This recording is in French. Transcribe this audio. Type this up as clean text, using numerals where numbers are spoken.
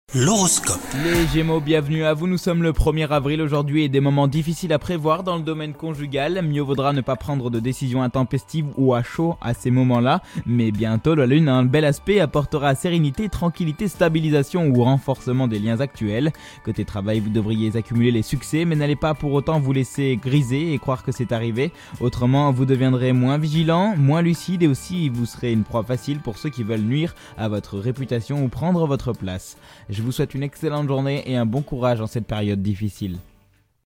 L'horoscope. Les Gémeaux, bienvenue à vous, nous sommes le 1er avril aujourd'hui et des moments difficiles à prévoir dans le domaine conjugal. Mieux vaudra ne pas prendre de décisions intempestives ou à chaud à ces moments-là. Mais bientôt, la lune a un bel aspect, apportera sérénité, tranquillité, stabilisation ou renforcement des liens actuels. Côté travail, vous devriez accumuler les succès, mais n'allez pas pour autant vous laisser griser et croire que c'est arrivé. Autrement, vous deviendrez moins vigilant, moins lucide et aussi vous serez une proie facile pour ceux qui veulent nuire à votre réputation ou prendre votre place. Je vous souhaite une excellente journée et un bon courage en cette période difficile.